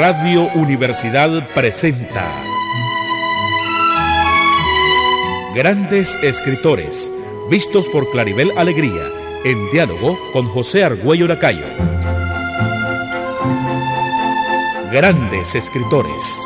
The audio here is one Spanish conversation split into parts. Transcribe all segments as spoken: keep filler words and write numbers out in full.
Radio Universidad presenta Grandes Escritores, vistos por Claribel Alegría, en diálogo con José Argüello Lacayo. Grandes Escritores.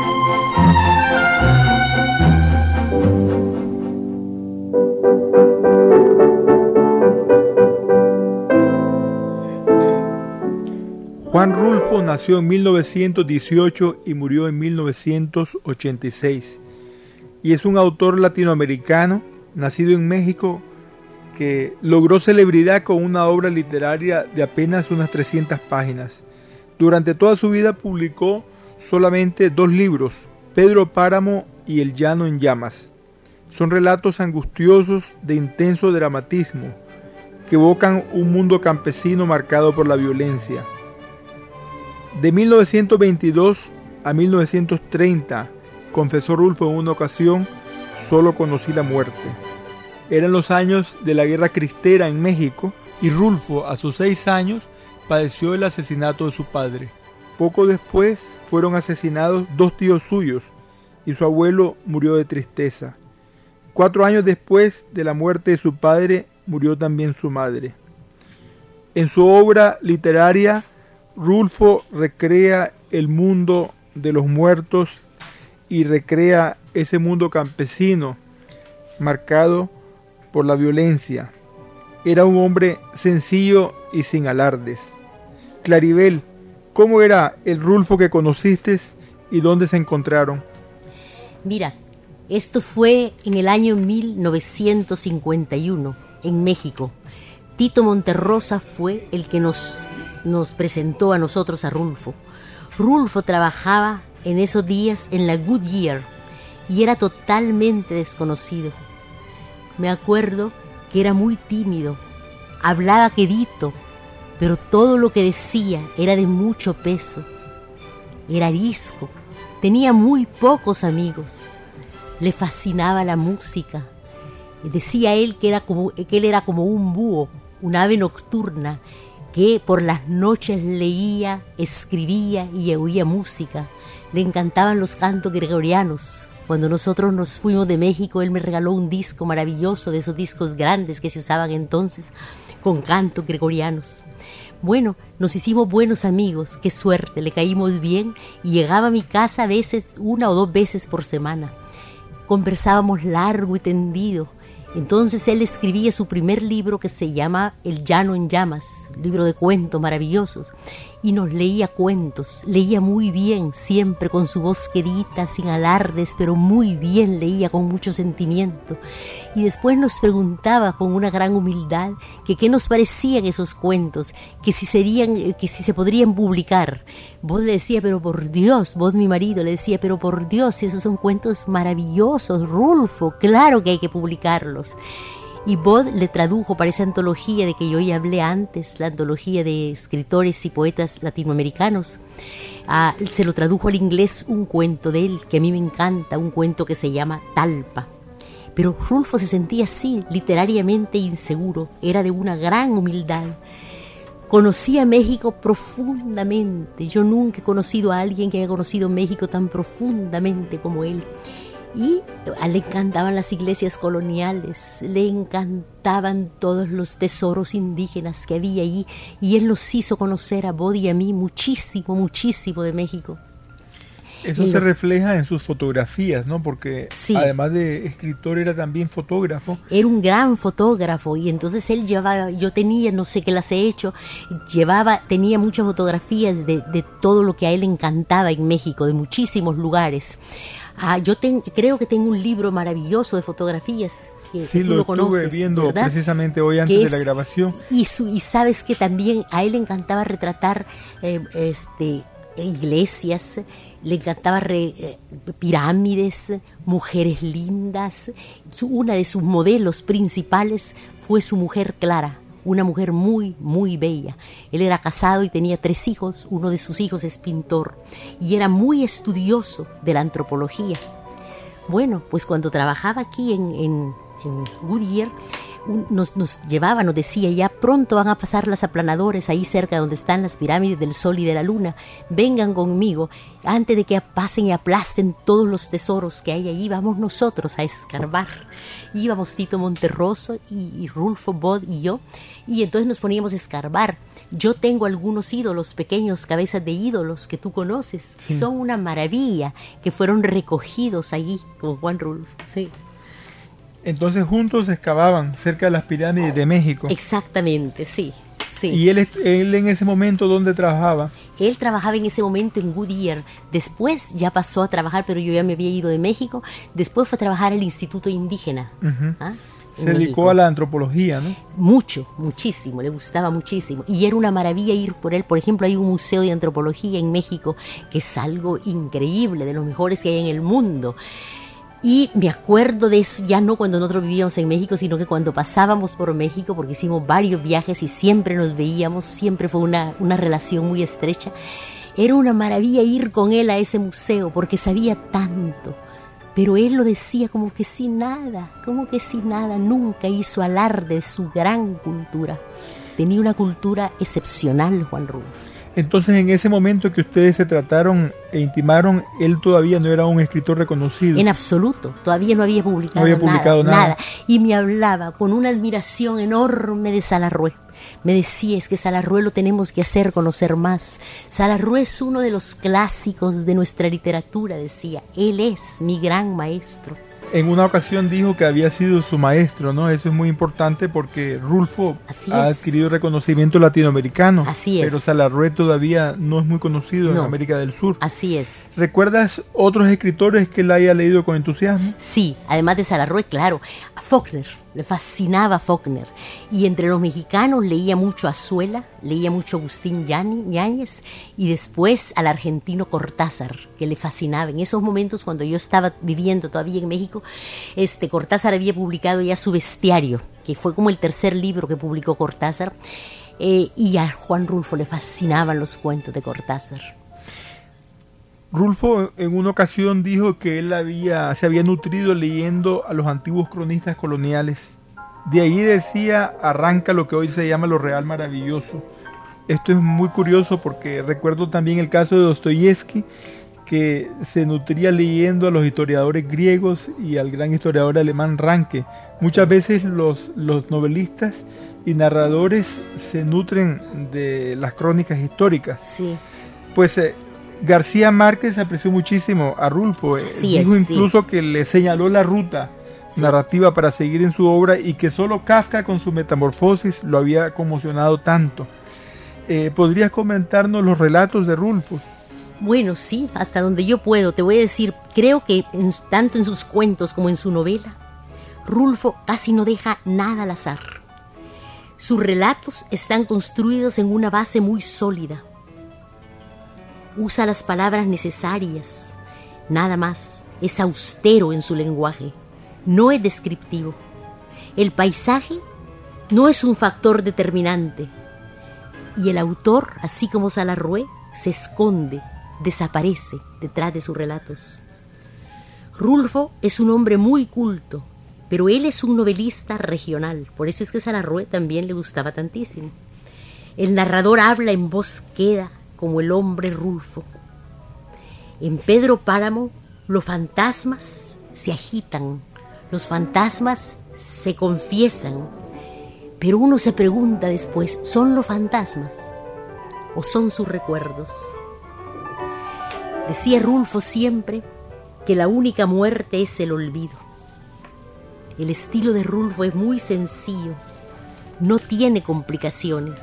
Juan Rulfo nació en mil novecientos dieciocho y murió en mil novecientos ochenta y seis, y es un autor latinoamericano nacido en México que logró celebridad con una obra literaria de apenas unas trescientas páginas. Durante toda su vida publicó solamente dos libros, Pedro Páramo y El Llano en Llamas. Son relatos angustiosos de intenso dramatismo que evocan un mundo campesino marcado por la violencia. De mil novecientos veintidós a mil novecientos treinta, confesó Rulfo en una ocasión, solo conocí la muerte. Eran los años de la Guerra Cristera en México y Rulfo, a sus seis años, padeció el asesinato de su padre. Poco después fueron asesinados dos tíos suyos y su abuelo murió de tristeza. Cuatro años después de la muerte de su padre, murió también su madre. En su obra literaria, Rulfo recrea el mundo de los muertos y recrea ese mundo campesino marcado por la violencia. Era un hombre sencillo y sin alardes. Claribel, ¿cómo era el Rulfo que conociste y dónde se encontraron? Mira, esto fue en el año mil novecientos cincuenta y uno, en México. Tito Monterrosa fue el que nos, nos presentó a nosotros a Rulfo. Rulfo trabajaba en esos días en la Goodyear y era totalmente desconocido. Me acuerdo que era muy tímido, hablaba quedito, pero todo lo que decía era de mucho peso. Era arisco, tenía muy pocos amigos, le fascinaba la música. Decía él que, era como, que él era como un búho, un ave nocturna, que por las noches leía, escribía y oía música. Le encantaban los cantos gregorianos. Cuando nosotros nos fuimos de México, él me regaló un disco maravilloso, de esos discos grandes que se usaban entonces, con cantos gregorianos. Bueno, nos hicimos buenos amigos, qué suerte, le caímos bien y llegaba a mi casa a veces, una o dos veces por semana. Conversábamos largo y tendido. Entonces él escribía su primer libro que se llama El Llano en Llamas, libro de cuentos maravillosos, y nos leía cuentos, leía muy bien, siempre con su voz quedita, sin alardes, pero muy bien, leía con mucho sentimiento. Y después nos preguntaba con una gran humildad que qué nos parecían esos cuentos, que si serían, que si se podrían publicar. Vos le decía, pero por Dios, vos mi marido le decía, pero por Dios, esos son cuentos maravillosos, Rulfo, claro que hay que publicarlos. Y Bod le tradujo para esa antología de que yo ya hablé antes, la antología de escritores y poetas latinoamericanos. Ah, se lo tradujo al inglés un cuento de él que a mí me encanta, un cuento que se llama Talpa. Pero Rulfo se sentía así, literariamente inseguro, era de una gran humildad. Conocía México profundamente. Yo nunca he conocido a alguien que haya conocido México tan profundamente como él. Y a él le encantaban las iglesias coloniales, le encantaban todos los tesoros indígenas que había allí, y él nos hizo conocer a Bod y a mí muchísimo, muchísimo de México. Eso se refleja en sus fotografías, ¿no? Porque sí, además de escritor era también fotógrafo. Era un gran fotógrafo y entonces él llevaba, yo tenía, no sé qué las he hecho, llevaba, tenía muchas fotografías de, de todo lo que a él encantaba en México, de muchísimos lugares. Ah, yo ten, creo que tengo un libro maravilloso de fotografías. Que, sí, que tú lo, lo conoces, estuve viendo, ¿verdad? Precisamente hoy antes es, de la grabación. Y, su, y sabes que también a él le encantaba retratar eh, este, iglesias, le encantaba re, eh, pirámides, mujeres lindas. Su, una de sus modelos principales fue su mujer Clara, una mujer muy, muy bella. Él era casado y tenía tres hijos, uno de sus hijos es pintor, y era muy estudioso de la antropología. Bueno, pues cuando trabajaba aquí en, en, en Goodyear, un, nos, nos llevaba, nos decía, ya pronto van a pasar las aplanadores ahí cerca donde están las pirámides del Sol y de la Luna, vengan conmigo, antes de que pasen y aplasten todos los tesoros que hay allí, vamos nosotros a escarbar. Íbamos Tito Monterroso y, y Rulfo Bod y yo, y entonces nos poníamos a escarbar. Yo tengo algunos ídolos, pequeños cabezas de ídolos que tú conoces, sí. que son una maravilla, que fueron recogidos allí con Juan Rulfo, sí. Entonces juntos excavaban cerca de las pirámides de México. Exactamente, sí, sí. ¿Y él, él en ese momento dónde trabajaba? Él trabajaba en ese momento en Goodyear. Después ya pasó a trabajar, pero yo ya me había ido de México. Después fue a trabajar al Instituto Indígena. Uh-huh. ¿Ah? Se dedicó México. A la antropología, ¿no? Mucho, muchísimo, le gustaba muchísimo. Y era una maravilla ir por él. Por ejemplo, hay un museo de antropología en México que es algo increíble, de los mejores que hay en el mundo. Y me acuerdo de eso, ya no cuando nosotros vivíamos en México, sino que cuando pasábamos por México, porque hicimos varios viajes y siempre nos veíamos, siempre fue una, una relación muy estrecha. Era una maravilla ir con él a ese museo, porque sabía tanto. Pero él lo decía como que sin nada, como que sin nada, nunca hizo alarde de su gran cultura. Tenía una cultura excepcional, Juan Rulfo. Entonces, en ese momento que ustedes se trataron e intimaron, él todavía no era un escritor reconocido. En absoluto, todavía no había publicado, no había publicado nada, nada. nada. Y me hablaba con una admiración enorme de Salarrué. Me decía, es que Salarrué lo tenemos que hacer conocer más. Salarrué es uno de los clásicos de nuestra literatura, decía. Él es mi gran maestro. En una ocasión dijo que había sido su maestro, ¿no? Eso es muy importante porque Rulfo Así ha es. adquirido reconocimiento latinoamericano. Así es. Pero Salarrué todavía no es muy conocido no. en América del Sur. Así es. ¿Recuerdas otros escritores que él haya leído con entusiasmo? Sí, además de Salarrué, claro. A Faulkner, le fascinaba Faulkner. Y entre los mexicanos leía mucho a Azuela, leía mucho a Agustín Yáñez y después al argentino Cortázar, que le fascinaba. En esos momentos, cuando yo estaba viviendo todavía en México, este Cortázar había publicado ya su Bestiario, que fue como el tercer libro que publicó Cortázar, eh, y a Juan Rulfo le fascinaban los cuentos de Cortázar. Rulfo en una ocasión dijo que él había, se había nutrido leyendo a los antiguos cronistas coloniales. De ahí decía, arranca lo que hoy se llama lo real maravilloso. Esto es muy curioso porque recuerdo también el caso de Dostoyevsky, que se nutría leyendo a los historiadores griegos y al gran historiador alemán Ranke. Muchas veces los, los novelistas y narradores se nutren de las crónicas históricas. Sí. Pues eh, García Márquez apreció muchísimo a Rulfo. Así Dijo es, incluso sí. que le señaló la ruta sí. narrativa para seguir en su obra y que solo Kafka con su Metamorfosis lo había conmocionado tanto. Eh, ¿Podrías comentarnos los relatos de Rulfo? Bueno, sí, hasta donde yo puedo. Te voy a decir, creo que en, tanto en sus cuentos como en su novela, Rulfo casi no deja nada al azar. Sus relatos están construidos en una base muy sólida. Usa las palabras necesarias, nada más. Es austero en su lenguaje, no es descriptivo. El paisaje no es un factor determinante. Y el autor, así como Salarrué, se esconde, desaparece detrás de sus relatos. Rulfo es un hombre muy culto, pero él es un novelista regional. Por eso es que Salarrué también le gustaba tantísimo. El narrador habla en voz queda, como el hombre Rulfo. En Pedro Páramo, los fantasmas se agitan, los fantasmas se confiesan, pero uno se pregunta después, ¿son los fantasmas o son sus recuerdos? Decía Rulfo siempre que la única muerte es el olvido. El estilo de Rulfo es muy sencillo, no tiene complicaciones.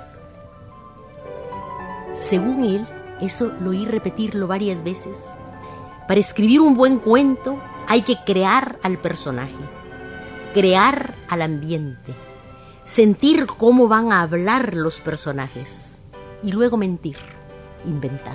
Según él, eso lo oí repetirlo varias veces, para escribir un buen cuento hay que crear al personaje, crear al ambiente, sentir cómo van a hablar los personajes y luego mentir, inventar.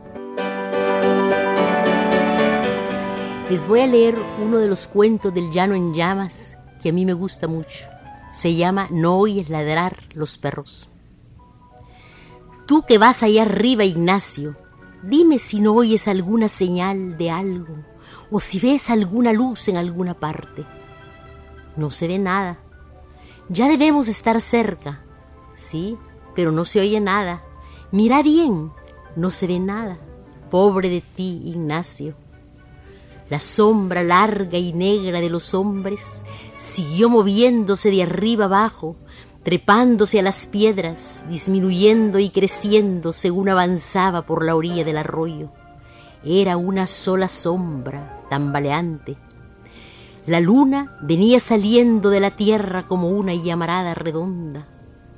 Les voy a leer uno de los cuentos del Llano en Llamas que a mí me gusta mucho. Se llama No oyes ladrar los perros. Tú que vas allá arriba, Ignacio, dime si no oyes alguna señal de algo o si ves alguna luz en alguna parte. No se ve nada. Ya debemos estar cerca. Sí, pero no se oye nada. Mira bien, no se ve nada. Pobre de ti, Ignacio. La sombra larga y negra de los hombres siguió moviéndose de arriba abajo, trepándose a las piedras, disminuyendo y creciendo según avanzaba por la orilla del arroyo. Era una sola sombra, tambaleante. La luna venía saliendo de la tierra como una llamarada redonda.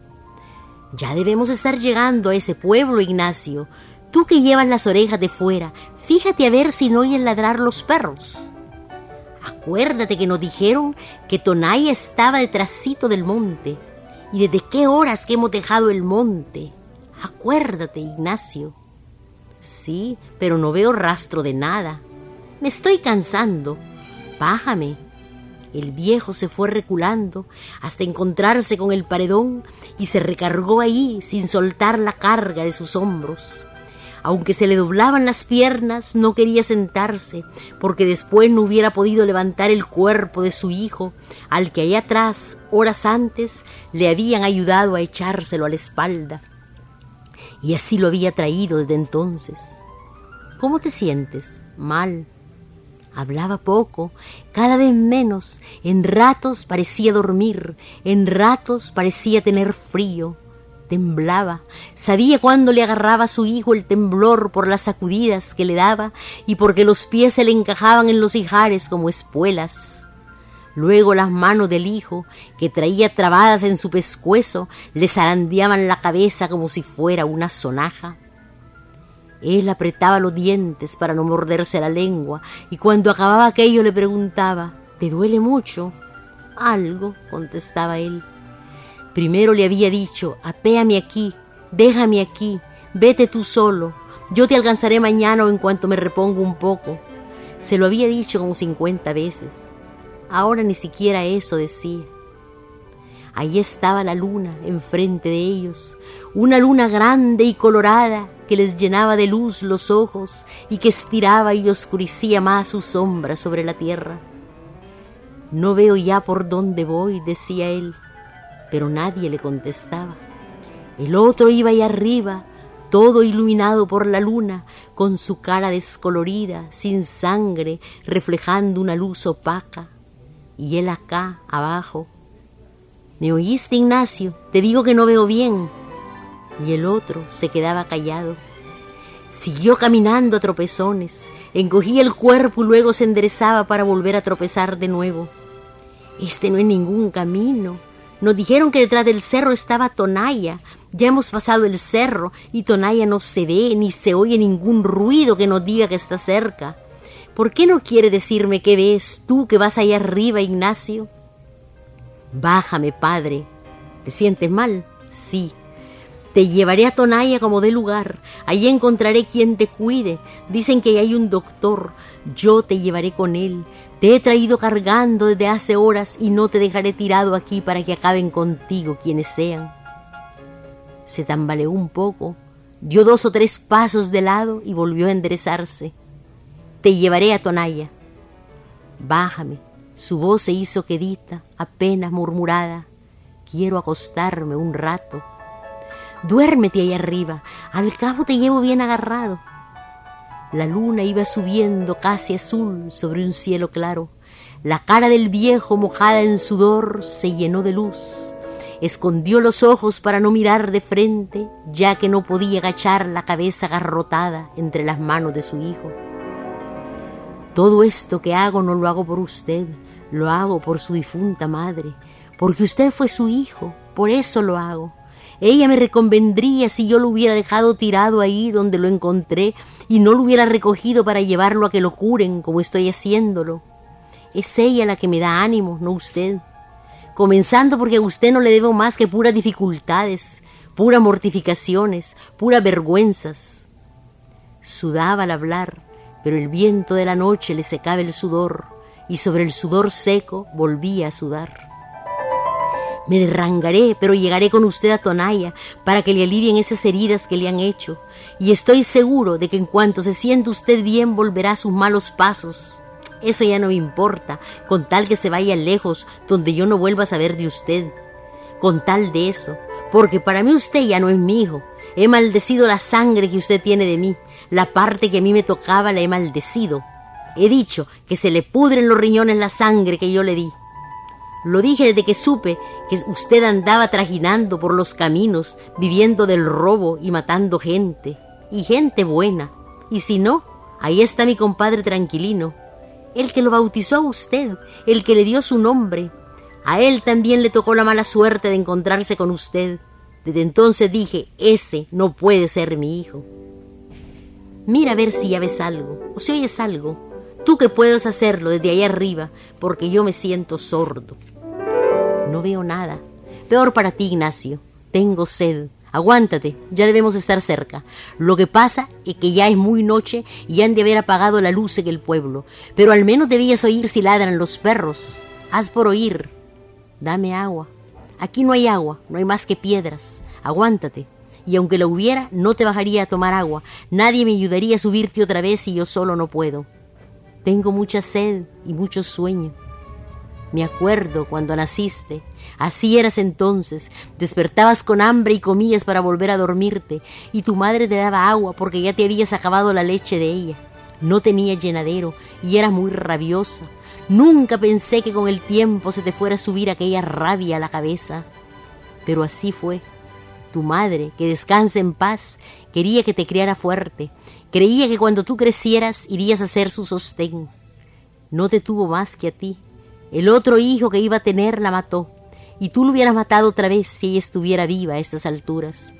Ya debemos estar llegando a ese pueblo, Ignacio. Tú que llevas las orejas de fuera, fíjate a ver si no oyen ladrar los perros. Acuérdate que nos dijeron que Tonaya estaba detrásito del monte. ¿Y desde qué horas que hemos dejado el monte? Acuérdate, Ignacio. Sí, pero no veo rastro de nada. Me estoy cansando. Bájame. El viejo se fue reculando hasta encontrarse con el paredón y se recargó ahí sin soltar la carga de sus hombros. Aunque se le doblaban las piernas, no quería sentarse, porque después no hubiera podido levantar el cuerpo de su hijo, al que allá atrás, horas antes, le habían ayudado a echárselo a la espalda. Y así lo había traído desde entonces. ¿Cómo te sientes? Mal. Hablaba poco, cada vez menos. En ratos parecía dormir, en ratos parecía tener frío. Temblaba, sabía cuándo le agarraba a su hijo el temblor por las sacudidas que le daba y porque los pies se le encajaban en los ijares como espuelas. Luego las manos del hijo, que traía trabadas en su pescuezo, le zarandeaban la cabeza como si fuera una sonaja. Él apretaba los dientes para no morderse la lengua y cuando acababa aquello le preguntaba: ¿te duele mucho? Algo, contestaba él. Primero le había dicho: apéame aquí, déjame aquí, vete tú solo, yo te alcanzaré mañana o en cuanto me repongo un poco. Se lo había dicho como cincuenta veces. Ahora ni siquiera eso decía. Allí estaba la luna enfrente de ellos, una luna grande y colorada que les llenaba de luz los ojos y que estiraba y oscurecía más su sombra sobre la tierra. No veo ya por dónde voy, decía él. Pero nadie le contestaba. El otro iba allá arriba, todo iluminado por la luna, con su cara descolorida, sin sangre, reflejando una luz opaca. Y él acá, abajo. ¿Me oíste, Ignacio? Te digo que no veo bien. Y el otro se quedaba callado. Siguió caminando a tropezones, encogía el cuerpo y luego se enderezaba para volver a tropezar de nuevo. Este no es ningún camino. Nos dijeron que detrás del cerro estaba Tonaya. Ya hemos pasado el cerro y Tonaya no se ve ni se oye ningún ruido que nos diga que está cerca. ¿Por qué no quiere decirme qué ves tú que vas allá arriba, Ignacio? Bájame, padre. ¿Te sientes mal? Sí. Te llevaré a Tonaya como dé lugar. Allí encontraré quien te cuide. Dicen que hay un doctor. Yo te llevaré con él. Te he traído cargando desde hace horas y no te dejaré tirado aquí para que acaben contigo quienes sean. Se tambaleó un poco, dio dos o tres pasos de lado y volvió a enderezarse. Te llevaré a Tonaya. Bájame. Su voz se hizo quedita, apenas murmurada. Quiero acostarme un rato. Duérmete ahí arriba, al cabo te llevo bien agarrado. La luna iba subiendo casi azul sobre un cielo claro. La cara del viejo, mojada en sudor, se llenó de luz. Escondió los ojos para no mirar de frente, ya que no podía agachar la cabeza agarrotada entre las manos de su hijo. Todo esto que hago no lo hago por usted, lo hago por su difunta madre, porque usted fue su hijo, por eso lo hago. Ella me reconvendría si yo lo hubiera dejado tirado ahí donde lo encontré y no lo hubiera recogido para llevarlo a que lo curen como estoy haciéndolo. Es ella la que me da ánimo, no usted. Comenzando porque a usted no le debo más que puras dificultades, puras mortificaciones, puras vergüenzas. Sudaba al hablar, pero el viento de la noche le secaba el sudor y sobre el sudor seco volvía a sudar. Me derrangaré, pero llegaré con usted a Tonaya para que le alivien esas heridas que le han hecho. Y estoy seguro de que en cuanto se sienta usted bien volverá a sus malos pasos. Eso ya no me importa, con tal que se vaya lejos, donde yo no vuelva a saber de usted. con tal de eso, porque para mí usted ya no es mi hijo. He maldecido la sangre que usted tiene de mí, la parte que a mí me tocaba la he maldecido. He dicho que se le pudren los riñones la sangre que yo le di. Lo dije desde que supe que usted andaba trajinando por los caminos, viviendo del robo y matando gente, y gente buena. Y si no, ahí está mi compadre Tranquilino, el que lo bautizó a usted, el que le dio su nombre. A él también le tocó la mala suerte de encontrarse con usted. Desde entonces dije, ese no puede ser mi hijo. Mira a ver si ya ves algo, o si oyes algo, tú que puedes hacerlo desde allá arriba, porque yo me siento sordo. No veo nada. Peor para ti, Ignacio. Tengo sed. Aguántate, ya debemos estar cerca. Lo que pasa es que ya es muy noche y han de haber apagado la luz en el pueblo. Pero al menos debías oír si ladran los perros. Haz por oír. Dame agua. Aquí no hay agua, no hay más que piedras. Aguántate. Y aunque la hubiera, no te bajaría a tomar agua. Nadie me ayudaría a subirte otra vez y yo solo no puedo. Tengo mucha sed y mucho sueño. Me acuerdo cuando naciste, así eras entonces, despertabas con hambre y comías para volver a dormirte, y tu madre te daba agua porque ya te habías acabado la leche de ella. No tenías llenadero y eras muy rabiosa. Nunca pensé que con el tiempo se te fuera a subir aquella rabia a la cabeza. Pero así fue. Tu madre, que descanse en paz, quería que te criara fuerte. Creía que cuando tú crecieras irías a ser su sostén. No te tuvo más que a ti. El otro hijo que iba a tener la mató, y tú lo hubieras matado otra vez si ella estuviera viva a estas alturas.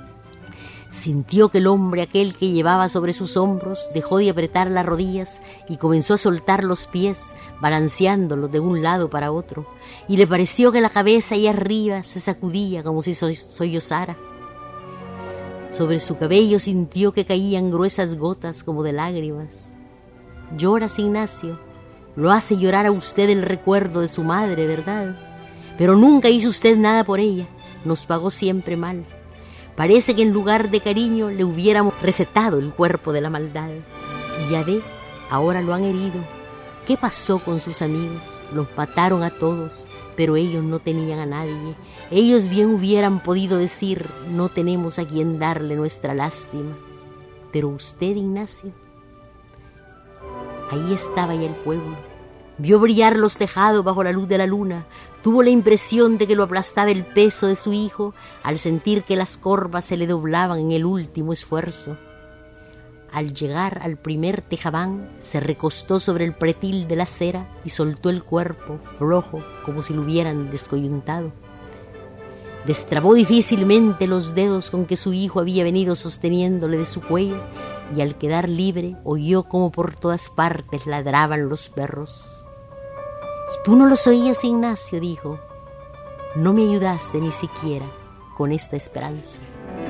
Sintió que el hombre aquel que llevaba sobre sus hombros dejó de apretar las rodillas y comenzó a soltar los pies, balanceándolos de un lado para otro, y le pareció que la cabeza ahí arriba se sacudía como si sollozara. Sobre su cabello sintió que caían gruesas gotas como de lágrimas. «Lloras, Ignacio. Lo hace llorar a usted el recuerdo de su madre, ¿verdad? Pero nunca hizo usted nada por ella. Nos pagó siempre mal. Parece que en lugar de cariño le hubiéramos recetado el cuerpo de la maldad. Y ya ve, ahora lo han herido. ¿Qué pasó con sus amigos? Los mataron a todos, pero ellos no tenían a nadie. Ellos bien hubieran podido decir, no tenemos a quien darle nuestra lástima. Pero usted, Ignacio, ahí estaba ya el pueblo. Vio brillar los tejados bajo la luz de la luna. Tuvo la impresión de que lo aplastaba el peso de su hijo al sentir que las corvas se le doblaban en el último esfuerzo. Al llegar al primer tejabán, se recostó sobre el pretil de la acera y soltó el cuerpo, flojo, como si lo hubieran descoyuntado. Destrabó difícilmente los dedos con que su hijo había venido sosteniéndole de su cuello, y al quedar libre oyó como por todas partes ladraban los perros. «¿Y tú no los oías, Ignacio?», dijo. «No me ayudaste ni siquiera con esta esperanza».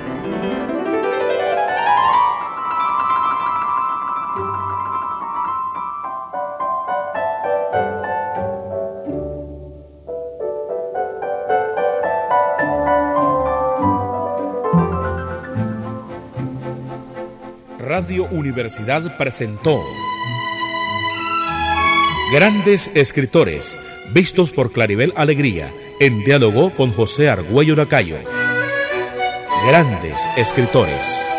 Radio Universidad presentó Grandes Escritores, vistos por Claribel Alegría, en diálogo con José Argüello Lacayo. Grandes Escritores.